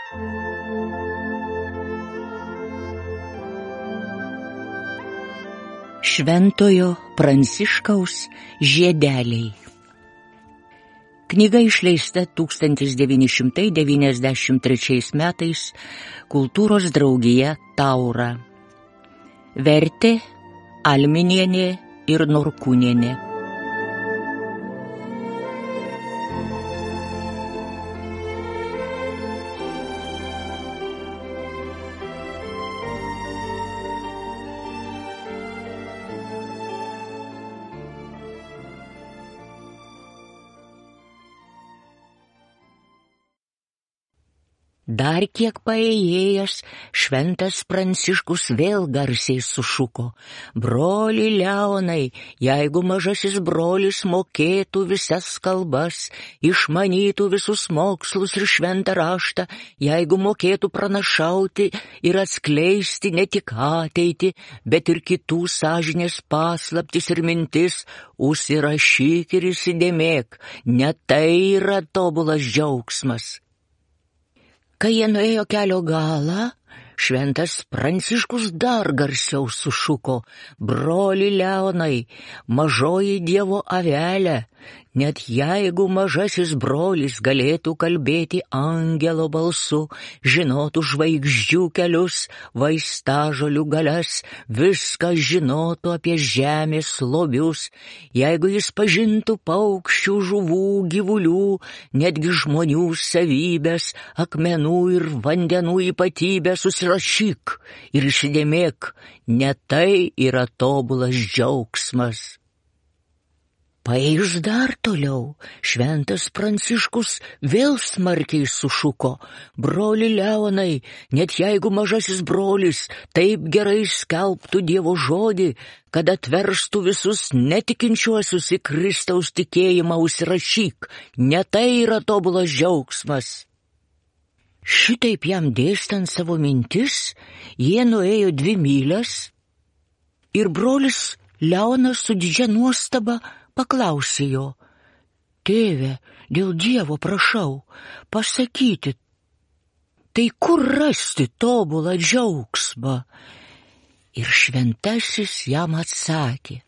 Šventojo Pranciškaus žiedeliai. Knyga išleista 1993 metais Kultūros draugija Taura. Vertė Alminienė ir Norkūnienė. Dar kiek paėjęs, šventas Pranciškus vėl garsiai sušuko: broli Leonai, jeigu mažasis brolis mokėtų visas kalbas, išmanytų visus mokslus ir šventą raštą, jeigu mokėtų pranašauti ir atskleisti ne tik ateitį, bet ir kitų sąžinės paslaptis ir mintis, užsirašyk ir įsidėmėk, ne tai yra tobulas džiaugsmas. Kai jie nuėjo kelio galą, šventas Pranciškus dar garsiau sušuko: broli Leonai, mažoji Dievo avelė, net jeigu mažasis brolis galėtų kalbėti angelo balsu, žinotų žvaigždžių kelius, vaistažolių galias, viską žinotų apie žemės lobius, jeigu jis pažintų paukščių, žuvų, gyvulių, netgi žmonių savybės, akmenų ir vandenų ypatybės, susirašyk ir įsidėmėk, ne tai yra tobulas džiaugsmas. Paėjus dar toliau, šventas Pranciškus vėl smarkiai sušuko: broli Leonai, net jeigu mažasis brolis taip gerai skelbtų Dievo žodį, kad atverstų visus netikinčiuosius į Kristaus tikėjimą, užsirašyk, ne tai yra tobulas džiaugsmas. Šitaip jam dėstant savo mintis, jie nuėjo 2 mylias ir brolis Leonas su didžia nuostaba paklausė jo: tėve, dėl Dievo prašau, pasakyti, tai kur rasti tobulą džiaugsmą? Ir šventasis jam atsakė: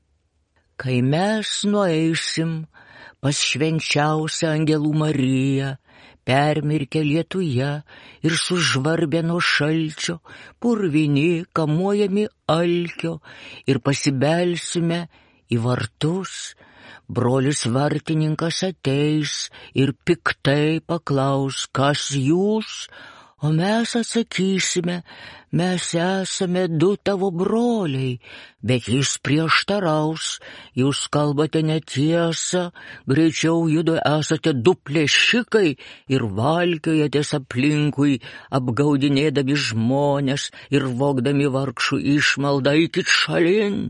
kai mes nueisim pas švenčiausią angelų Mariją, permirkę lietuje ir sužvarbę nuo šalčio, purvini, kamuojami alkio, ir pasibelsime į vartus, brolis vartininkas ateis ir piktai paklaus: kas jūs? O mes atsakysime: mes esame 2 tavo broliai. Bet jis prieštaraus: jūs kalbate netiesą, greičiau judu esate 2 plėšikai ir valkiojatės aplinkui, apgaudinėdami žmones ir vogdami vargšų išmaldą. Eikit šalin!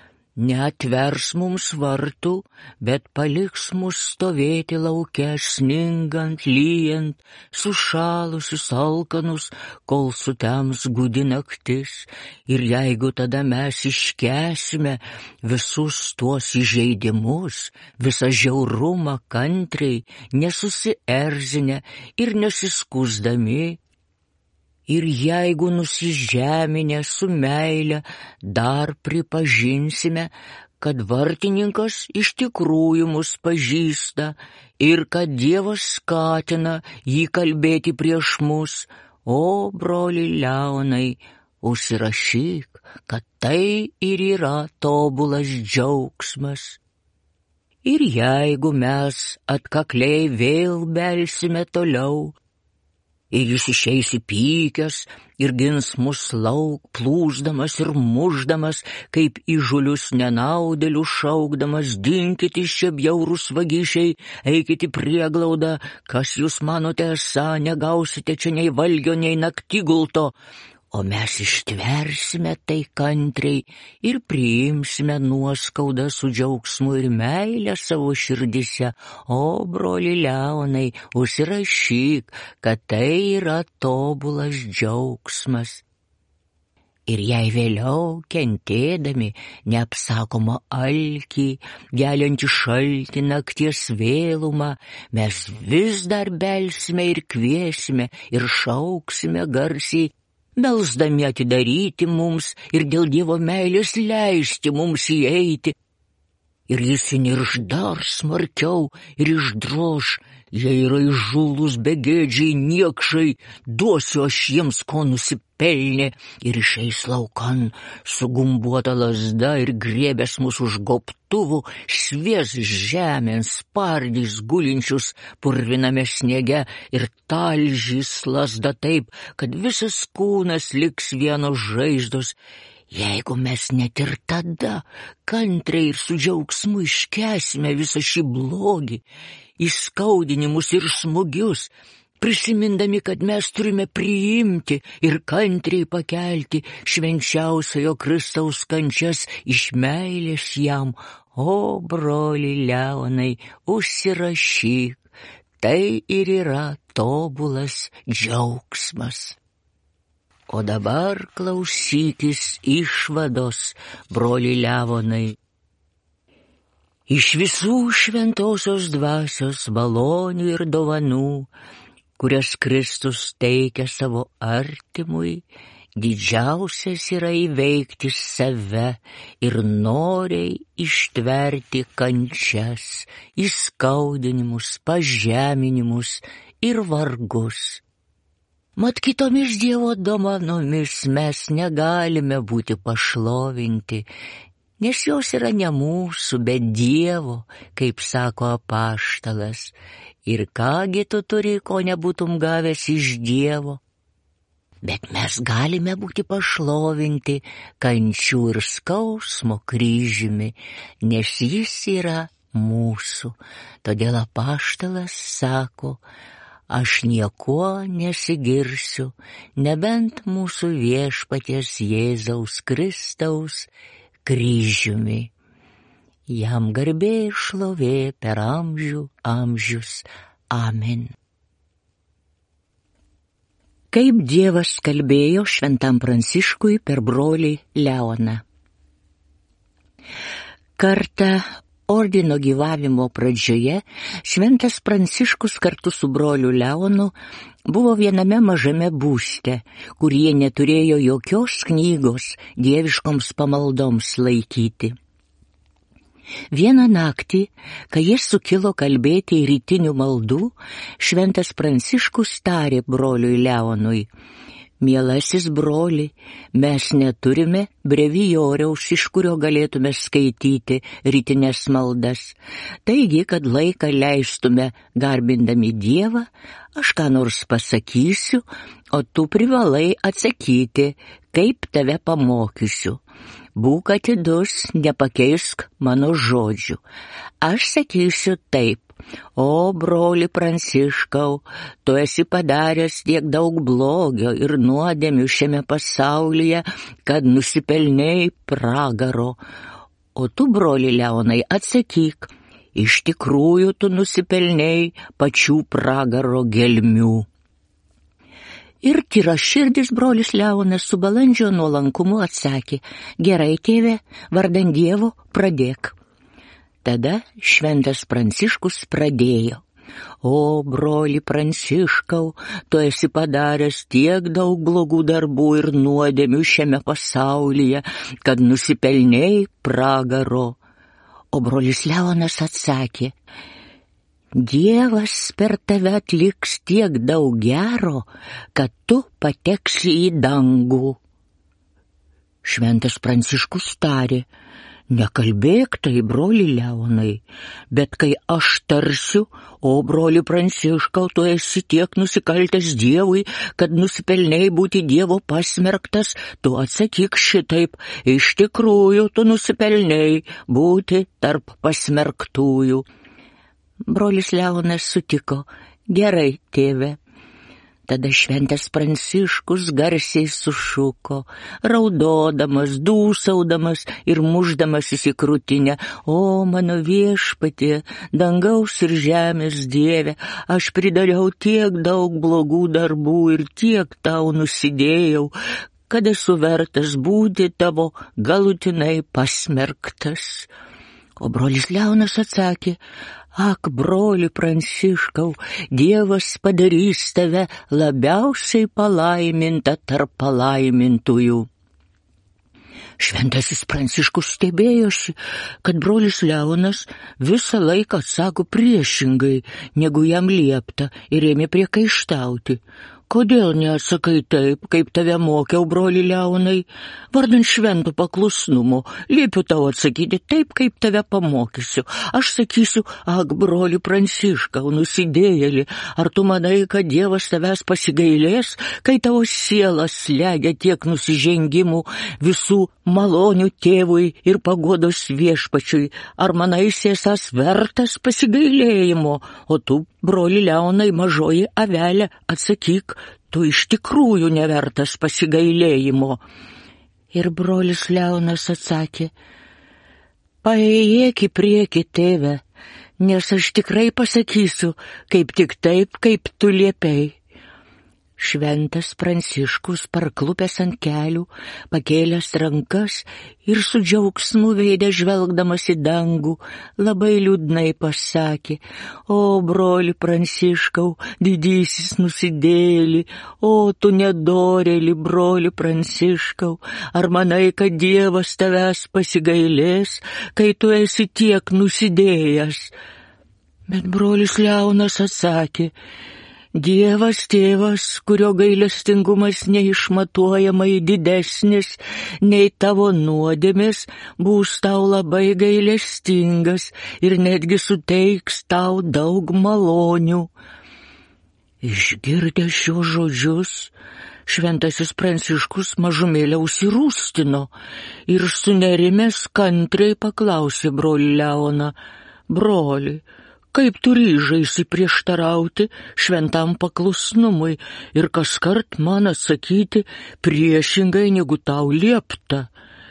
Neatvers mums vartų, bet paliks mus stovėti lauke, sningant, lyjant, sušalusius, alkanus, kol sutems gūdi naktis. Ir jeigu tada mes iškęsime visus tuos įžeidimus, visą žiaurumą kantriai, nesusierzinę ir nesiskusdami, ir jeigu nusižeminę su meile dar pripažinsime, kad vartininkas iš tikrųjų mus pažįsta ir kad Dievas skatina jį kalbėti prieš mus, o broli Leonai, užsirašyk, kad tai ir yra tobulas džiaugsmas. Ir jeigu mes atkakliai vėl belsime toliau, ir jis išeis įpykęs ir gins mus lauk, plūsdamas ir mušdamas, kaip įžulius nenaudėlius šaukdamas: dinkit iš čia bjaurūs vagišiai, eikit į prieglaudą, kas jūs manote esą, negausite čia nei valgio, nei naktigulto. O mes ištversime tai kantriai ir priimsime nuoskaudą su džiaugsmu ir meilę savo širdyse. O broli Leonai, užsirašyk, kad tai yra tobulas džiaugsmas. Ir jei vėliau, kentėdami neapsakomą alkį, geliantį šaltį nakties vėlumą, mes vis dar belsime ir kviesime ir šauksime garsiai, melsdami atidaryti mums ir dėl Dievo meilės leisti mums įeiti. Ir jis įnirš dar smarkiau ir išdroš, jei yra įžūlus begėdžiai niekšai, duosiu aš jiems ko nusipelnė, ir išeis laukan su gumbuota lazda ir griebęs mus už gobtuvų, švies žemėn spardys gulinčius purviname sniege ir talžys lazda taip, kad visas kūnas liks vienos žaizdos. Jeigu mes net ir tada kantriai ir su džiaugsmu iškęsime visą šį blogį, įskaudinimus ir smūgius, prisimindami, kad mes turime priimti ir kantriai pakelti švenčiausiojo Kristaus kančias iš meilės jam, o broli Leonai, užsirašyk, tai ir yra tobulas džiaugsmas. O dabar klausykis išvados, broli Leonai. Iš visų šventosios dvasios malonių ir dovanų, kurias Kristus teikia savo artimui, didžiausias yra įveikti save ir noriai ištverti kančias, įskaudinimus, pažeminimus ir vargus. Mat kitomis Dievo dovanomis mes negalime būti pašlovinti, nes jos yra ne mūsų, bet Dievo, kaip sako apaštalas. Ir kągi tu turi, ko nebūtum gavęs iš Dievo? Bet mes galime būti pašlovinti kančių ir skausmo kryžiumi, nes jis yra mūsų. Todėl apaštalas sako, aš niekuo nesigirsiu, nebent mūsų viešpaties Jėzaus Kristaus kryžiumi. Jam garbė ir šlovė per amžių amžius. Amen. Kaip Dievas kalbėjo šventam Pranciškui per brolį Leoną. Kartą ordino gyvavimo pradžioje šventas Pranciškus kartu su broliu Leonu buvo viename mažame būste, kur jie neturėjo jokios knygos dieviškoms pamaldoms laikyti. Vieną naktį, kai jie sukilo kalbėti rytinių maldų, šventas Pranciškus tarė broliui Leonui: Mielasis broli, mes neturime brevijoriaus, iš kurio galėtume skaityti rytinės maldas. Taigi, kad laiką leistume garbindami Dievą, aš ką nors pasakysiu, o tu privalai atsakyti, kaip tave pamokysiu. Būk atidus, nepakeisk mano žodžių. Aš sakysiu taip: O, broli Pranciškau, tu esi padaręs tiek daug blogio ir nuodėmių šiame pasaulyje, kad nusipelnei pragaro. O tu, broli Leonai, atsakyk: iš tikrųjų tu nusipelnei pačių pragaro gelmių. Ir tyraširdis brolis Leonas su balandžio nuolankumu atsakė: gerai, tėve, vardan Dievo, pradėk. Tada šventas Pranciškus pradėjo: O, broli Pranciškau, tu esi padaręs tiek daug blogų darbų ir nuodėmių šiame pasaulyje, kad nusipelnei pragaro. O brolis Leonas atsakė: Dievas per tave atliks tiek daug gero, kad tu pateksi į dangų. Šventas Pranciškus tarė: nekalbėk tai, broli Leonai, bet kai aš tarsiu: o, broli Pranciškau, tu esi tiek nusikaltęs Dievui, kad nusipelnei būti Dievo pasmerktas, tu atsakyk šitaip: iš tikrųjų tu nusipelnei būti tarp pasmerktųjų. Brolis Leonas sutiko: gerai, tėve. Tada šventas Pranciškus garsiai sušuko, raudodamas, dūsaudamas ir mušdamasis į krūtinę: o, mano viešpatie, dangaus ir žemės Dieve, aš pridariau tiek daug blogų darbų ir tiek tau nusidėjau, kad esu vertas būti tavo galutinai pasmerktas. O brolis Leonas atsakė, ak, broli Pranciškau, Dievas padarys tave labiausiai palaimintą tarp palaimintųjų. Šventasis Pranciškus stebėjosi, kad brolis Leonas visą laiką atsako priešingai, negu jam liepta, ir ėmė priekaištauti. Kodėl neatsakai taip, kaip tave mokiau, broli Leonai? Vardan švento paklusnumo, liepiu tau atsakyti taip, kaip tave pamokysiu. Aš sakysiu, ak, broli Pranciškau, nusidėjėli, ar tu manai, kad Dievas tavęs pasigailės, kai tavo siela slegia tiek nusižengimų visų malonių tėvui ir paguodos viešpačiui? Ar manaisi esąs vertas pasigailėjimo? O tu, broli Leonai, mažoji avelė, atsakyk, tu iš tikrųjų nevertas pasigailėjimo. Ir brolis Leonas atsakė, paėjėk į priekį, tėve, nes aš tikrai pasakysiu, kaip tik taip, kaip tu liepei. Šventas Pranciškus, parklupęs ant kelių, pakėlęs rankas ir su džiaugsmu veide žvelgdamas į dangų, labai liūdnai pasakė, o broli Pranciškau, didysis nusidėjėli, o tu nedorėli, broli Pranciškau, ar manai, kad Dievas tavęs pasigailės, kai tu esi tiek nusidėjęs? Bet brolis Leonas atsakė, Dievas tėvas, kurio gailestingumas neišmatuojamai didesnis nei tavo nuodėmės, bus tau labai gailestingas ir netgi suteiks tau daug malonių. Išgirdęs šios žodžius, šventasis Pranciškus mažumėlę užsirūstino ir sunerimęs kantriai paklausė brolį Leoną, broli, kaip tu ryžaisi prieštarauti šventam paklusnumui ir kaskart man atsakyti priešingai, negu tau liepta?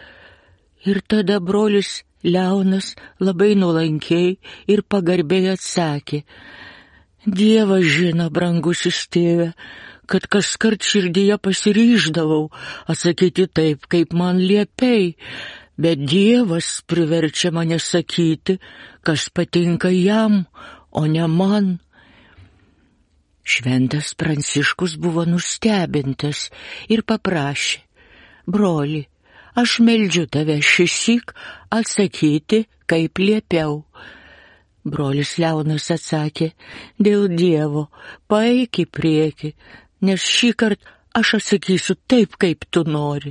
Ir tada brolis Leonas labai nuolankiai ir pagarbiai atsakė, Dievas žino, brangusis tėve, kad kaskart širdyje pasiryždavau atsakyti taip, kaip man liepei, bet Dievas priverčia mane sakyti, kas patinka jam, o ne man. Šventas Pranciškus buvo nustebintas ir paprašė, broli, aš meldžiu tave šįsyk atsakyti, kaip liepiau. Brolis Leonas atsakė, dėl Dievo, paeik į priekį, nes šįkart aš atsakysiu taip, kaip tu nori.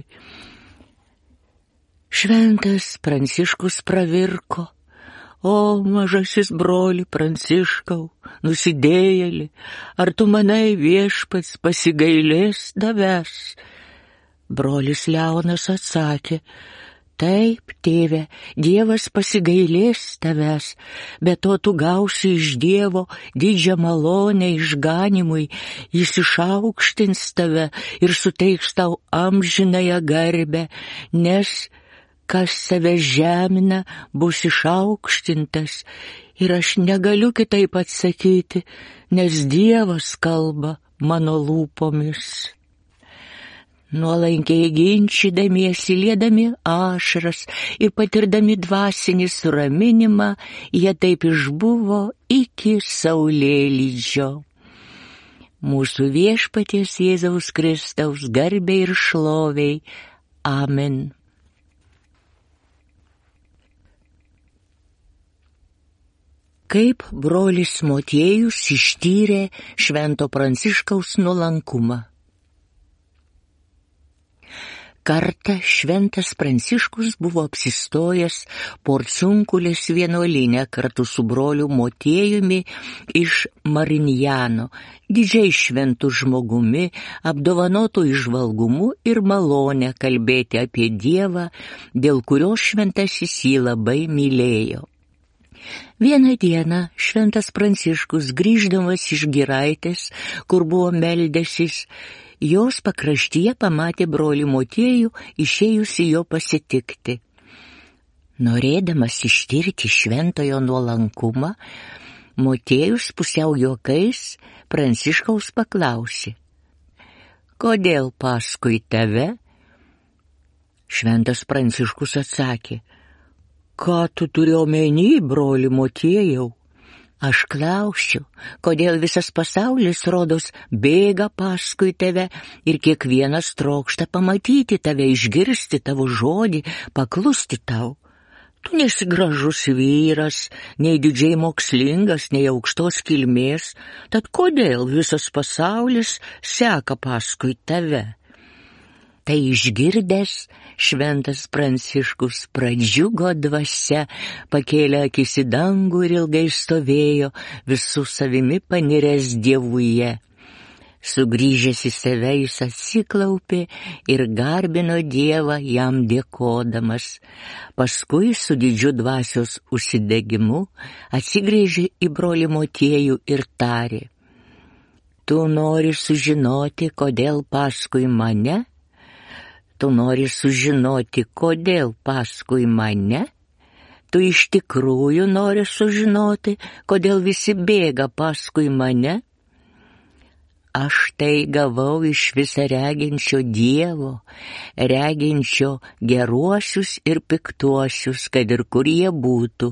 Šventas Pranciškus pravirko, o mažasis broli Pranciškau, nusidėjėli, ar tu manai viešpats pasigailės tavęs? Brolis Leonas atsakė, taip, tėve, Dievas pasigailės tavęs, bet to tu gausi iš Dievo didžią malonę išganimui, jis išaukštins tave ir suteiks tau amžinąją garbę, nes kas save žemina, bus išaukštintas, ir aš negaliu kitaip atsakyti, nes Dievas kalba mano lūpomis. Nuolankiai ginčydamiesi, liedami ašaras ir patirdami dvasinį suraminimą, jie taip išbuvo iki saulėlydžio. Mūsų viešpaties Jėzaus Kristaus garbei ir šloviai. Amen. Kaip brolis Motiejus ištyrė Švento Pranciškaus nuolankumą. Kartą šventas Pranciškus buvo apsistojęs Porciunkulės vienuolyne kartu su broliu Motiejumi iš Marinjano, didžiai šventu žmogumi, apdovanotu įžvalgumu ir malonę kalbėti apie Dievą, dėl kurio šventasis jį labai mylėjo. Vieną dieną šventas Pranciškus, grįždamas iš giraitės, kur buvo meldęsis, jos pakraštyje pamatė brolį Motiejų, išėjusi jo pasitikti. Norėdamas ištirti šventojo nuolankumą, Motiejus pusiau juokais Pranciškaus paklausė, kodėl paskui tave Šventas Pranciškus atsakė: ką tu turi omeny, broli Motiejau? Aš klausiu, kodėl visas pasaulis, rodos, bėga paskui tave ir kiekvienas trokšta pamatyti tave, išgirsti tavo žodį, paklusti tau. Tu nesi gražus vyras, nei didžiai mokslingas, nei aukštos kilmės, tad kodėl visas pasaulis seka paskui tave? Tai išgirdęs, šventas Pranciškus pradžiugo dvasia, pakėlė akis į dangų ir ilgai stovėjo, visų savimi paniręs Dievuje. Sugrįžęs į save, jis atsiklaupė ir garbino Dievą, jam dėkodamas. Paskui su didžiu dvasios užsidegimu atsigręžė į brolį Motiejų ir tarė: tu nori sužinoti, kodėl paskui mane? Tu nori sužinoti, kodėl paskui mane? Tu iš tikrųjų nori sužinoti, kodėl visi bėga paskui mane? Aš tai gavau iš visareginčio Dievo, reginčio geruosius ir piktuosius, kad ir kur jie būtų.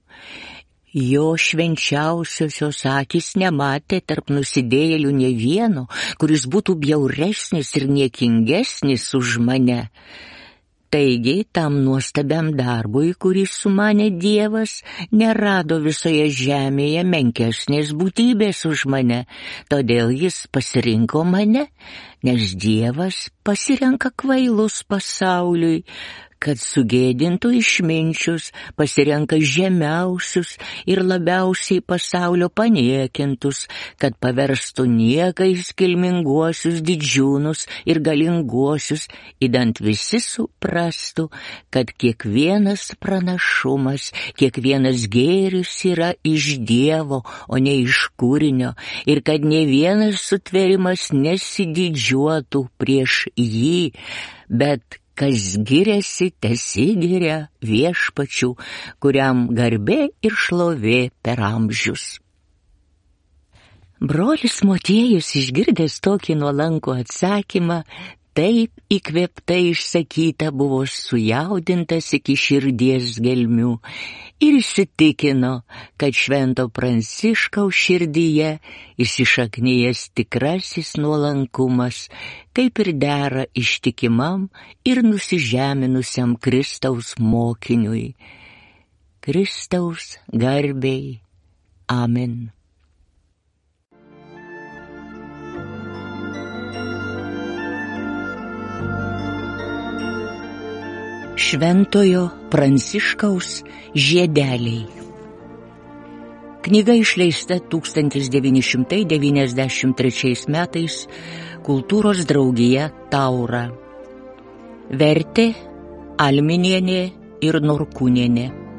Jo švenčiausiosios akys nematė tarp nusidėjėlių nė vieno, kuris būtų bjauresnis ir niekingesnis už mane. Taigi, tam nuostabiam darbui, kurį sumanė Dievas, nerado visoje žemėje menkesnės būtybės už mane, todėl jis pasirinko mane, nes Dievas pasirenka kvailus pasauliui, kad sugėdintų išminčius, pasirenka žemiausius ir labiausiai pasaulio paniekintus, kad paverstų niekais kilminguosius didžiūnus ir galinguosius, idant visi suprastų, kad kiekvienas pranašumas, kiekvienas gėris yra iš Dievo, o ne iš kūrinio, ir kad nė vienas sutvėrimas nesididžiuotų prieš jį, bet kas giriasi, tesigiria viešpačiu, kuriam garbė ir šlovė per amžius. Brolis Motiejus, išgirdęs tokį nuolankų atsakymą, taip įkvėptai išsakyta, buvo sujaudintas iki širdies gelmių ir įsitikino, kad švento Pranciškaus širdyje įsišaknijęs tikrasis nuolankumas, kaip ir dera ištikimam ir nusižeminusiam Kristaus mokiniui. Kristaus garbei. Amen. Šventojo Pranciškaus žiedeliai. Knyga išleista 1993 metais Kultūros draugija Taura. Vertė Alminienė ir Norkūnienė.